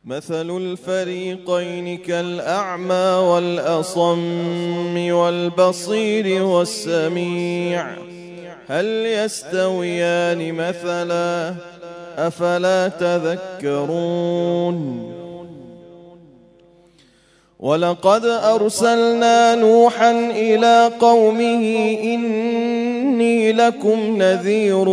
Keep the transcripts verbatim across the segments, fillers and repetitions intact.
مثل الفريقين كالأعمى والأصم والبصير والسميع هل يستويان مثلا أفلا تذكرون ولقد أرسلنا نوحا إلى قومه إني لكم نذير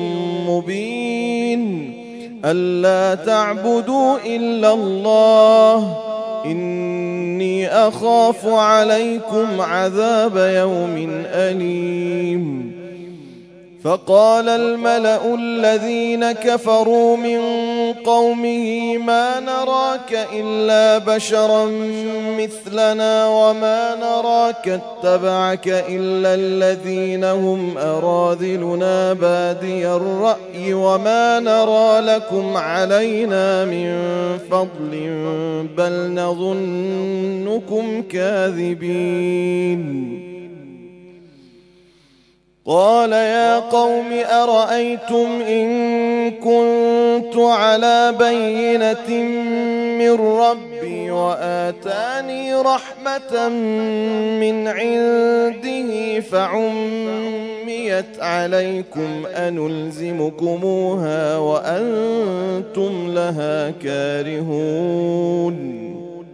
مبين ألا تعبدوا إلا الله إني أخاف عليكم عذاب يوم أليم فقال الملأ الذين كفروا من قومه ما نراك إلا بشرا مثلنا وما نراك اتبعك إلا الذين هم أراذلنا بادي الرأي وما نرى لكم علينا من فضل بل نظنكم كاذبين قال يا قوم أرأيتم إن كنت على بينة من ربي وآتاني رحمة من عنده فعميت عليكم أنلزمكموها وأنتم لها كارهون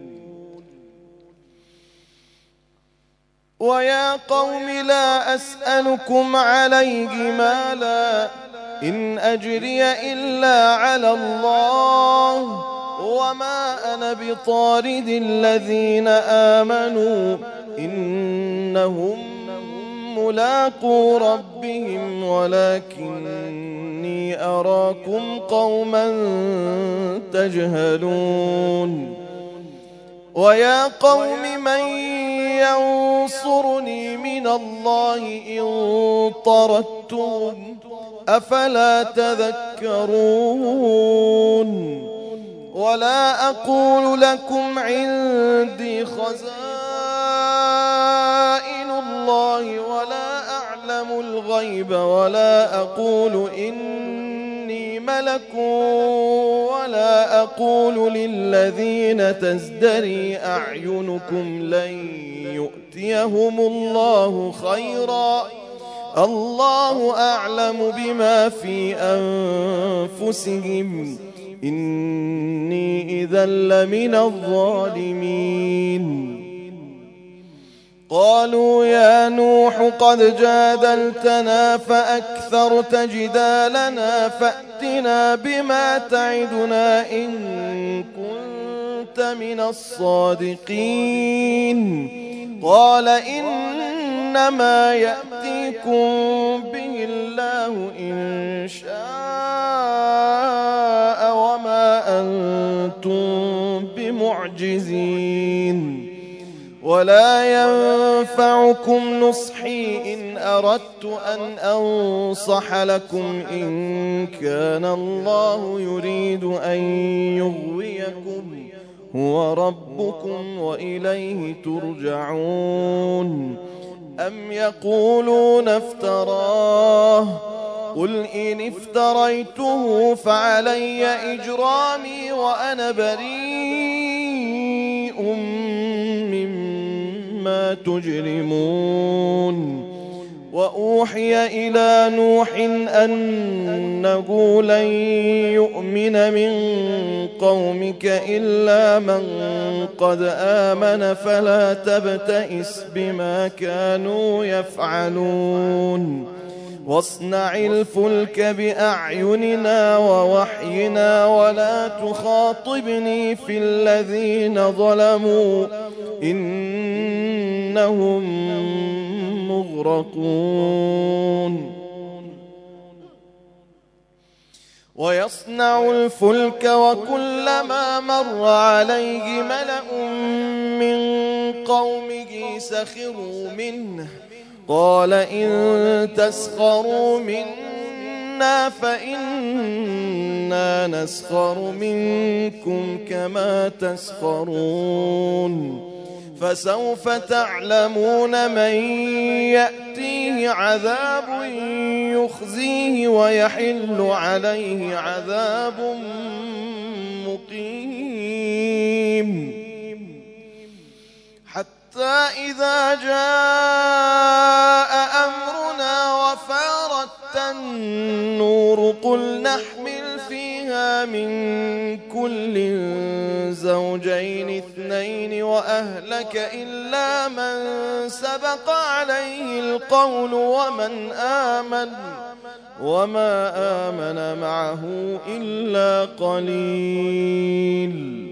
ويا قوم لا أسألكم عليه مالا إن أجري إلا على الله وما أنا بطارد الذين آمنوا إنهم ملاقو ربهم ولكني أراكم قوما تجهلون ويا قوم من ينصرني من الله إن طردتهم أفلا تذكرون ولا أقول لكم عندي خزائن الله ولا أعلم الغيب ولا أقول إني ملك ولا أقول للذين تزدري أعينكم لن يؤتيهم الله خيرا الله أعلم بما في أنفسهم إني إذا لمن الظالمين قالوا يا نوح قد جادلتنا فأكثرت جدالنا فأتنا بما تعدنا إن كنت من الصادقين قال إنما يأتيكم به الله إن شاء وما أنتم بمعجزين ولا ينفعكم نصحي إن أردت أن أنصح لكم إن كان الله يريد أن يغويكم هو ربكم وإليه ترجعون أم يقولون افتراه قل إن افتريته فعلي إجرامي وأنا بريء مما تجرمون وأوحي إلى نوح أنه لن يؤمن من قومك إلا من قد آمن فلا تبتئس بما كانوا يفعلون واصنع الفلك بأعيننا ووحينا ولا تخاطبني في الذين ظلموا إنهم مغرقون ويصنع الفلك وكلما مر عليه ملأ من قومه سخروا منه قال إن تسخروا منا فإنا نسخر منكم كما تسخرون فسوف تعلمون من يأتيه عذاب يخزيه ويحل عليه عذاب مقيم إذا جاء أمرنا وفارت النور قل نحمل فيها من كل زوجين اثنين وأهلك إلا من سبق عليه القول ومن آمن وما آمن معه إلا قليل